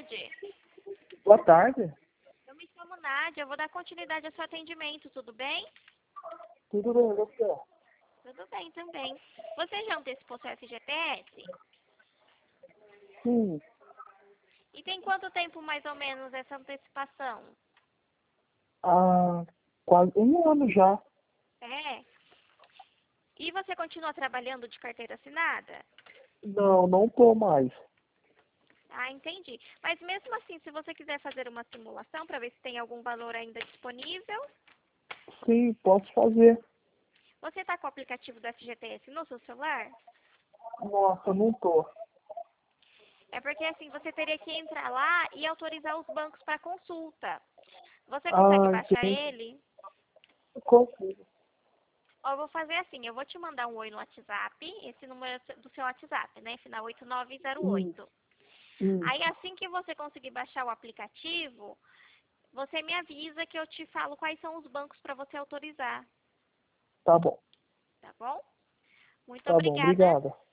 tarde. Boa tarde. Eu me chamo Nádia, eu vou dar continuidade ao seu atendimento, tudo bem? Tudo bem, você? Tudo bem também. Você já antecipou seu FGTS? Sim. E tem quanto tempo mais ou menos essa antecipação? Há quase um ano já. É. E você continua trabalhando de carteira assinada? Não, não tô mais. Ah, entendi. Mas mesmo assim, se você quiser fazer uma simulação para ver se tem algum valor ainda disponível, Sim, posso fazer. você está com o aplicativo do FGTS no seu celular? Nossa, não tô. É porque assim, você teria que entrar lá e autorizar os bancos para consulta. Você consegue Ah, baixar entendi. ele? Consigo. Ó, eu vou fazer assim, eu vou te mandar um oi no WhatsApp, esse número é do seu WhatsApp, né? Final 8908. Aí Isso. assim que você conseguir baixar o aplicativo, você me avisa que eu te falo quais são os bancos para você autorizar, Tá bom. tá bom? Muito Tá bom, obrigada. obrigada.